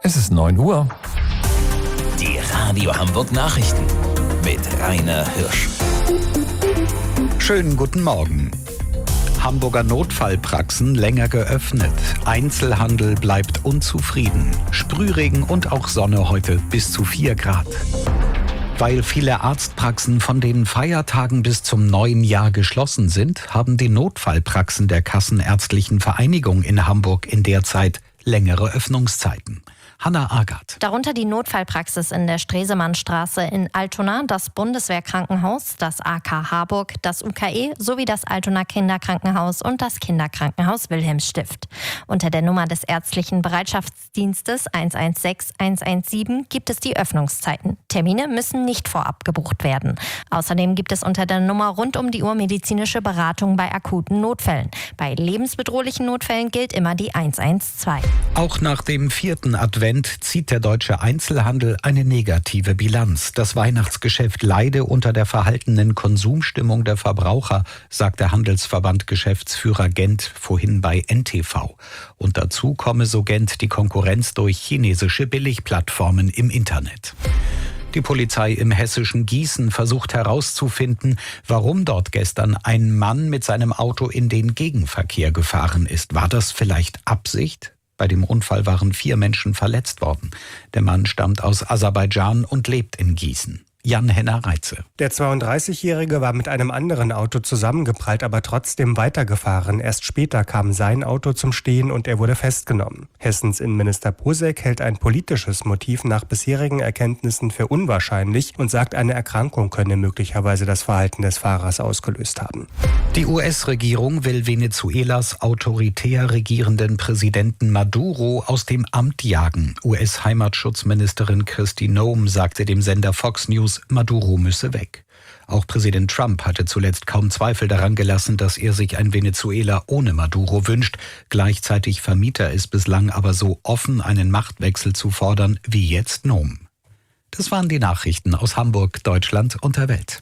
Es ist 9 Uhr. Die Radio Hamburg Nachrichten mit Rainer Hirsch. Schönen guten Morgen. Hamburger Notfallpraxen länger geöffnet. Einzelhandel bleibt unzufrieden. Sprühregen und auch Sonne heute bis zu 4 Grad. Weil viele Arztpraxen von den Feiertagen bis zum neuen Jahr geschlossen sind, haben die Notfallpraxen der Kassenärztlichen Vereinigung in Hamburg in der Zeit längere Öffnungszeiten. Hanna Agath. Darunter die Notfallpraxis in der Stresemannstraße in Altona, das Bundeswehrkrankenhaus, das AK Harburg, das UKE sowie das Altona Kinderkrankenhaus und das Kinderkrankenhaus Wilhelmsstift. Unter der Nummer des ärztlichen Bereitschaftsdienstes 116 117 gibt es die Öffnungszeiten. Termine müssen nicht vorab gebucht werden. Außerdem gibt es unter der Nummer rund um die Uhr medizinische Beratung bei akuten Notfällen. Bei lebensbedrohlichen Notfällen gilt immer die 112. Auch nach dem 4. Advent zieht der deutsche Einzelhandel eine negative Bilanz. Das Weihnachtsgeschäft leide unter der verhaltenen Konsumstimmung der Verbraucher, sagt der Handelsverband Geschäftsführer Gent vorhin bei NTV. Und dazu komme so Gent die Konkurrenz durch chinesische Billigplattformen im Internet. Die Polizei im hessischen Gießen versucht herauszufinden, warum dort gestern ein Mann mit seinem Auto in den Gegenverkehr gefahren ist. War das vielleicht Absicht? Bei dem Unfall waren 4 Menschen verletzt worden. Der Mann stammt aus Aserbaidschan und lebt in Gießen. Jan-Henner Reitze. Der 32-Jährige war mit einem anderen Auto zusammengeprallt, aber trotzdem weitergefahren. Erst später kam sein Auto zum Stehen und er wurde festgenommen. Hessens Innenminister Posek hält ein politisches Motiv nach bisherigen Erkenntnissen für unwahrscheinlich und sagt, eine Erkrankung könne möglicherweise das Verhalten des Fahrers ausgelöst haben. Die US-Regierung will Venezuelas autoritär regierenden Präsidenten Maduro aus dem Amt jagen. US-Heimatschutzministerin Kristi Noem sagte dem Sender Fox News, Maduro müsse weg. Auch Präsident Trump hatte zuletzt kaum Zweifel daran gelassen, dass er sich ein Venezuela ohne Maduro wünscht. Gleichzeitig vermied er es bislang aber so offen, einen Machtwechsel zu fordern wie jetzt Noem. Das waren die Nachrichten aus Hamburg, Deutschland und der Welt.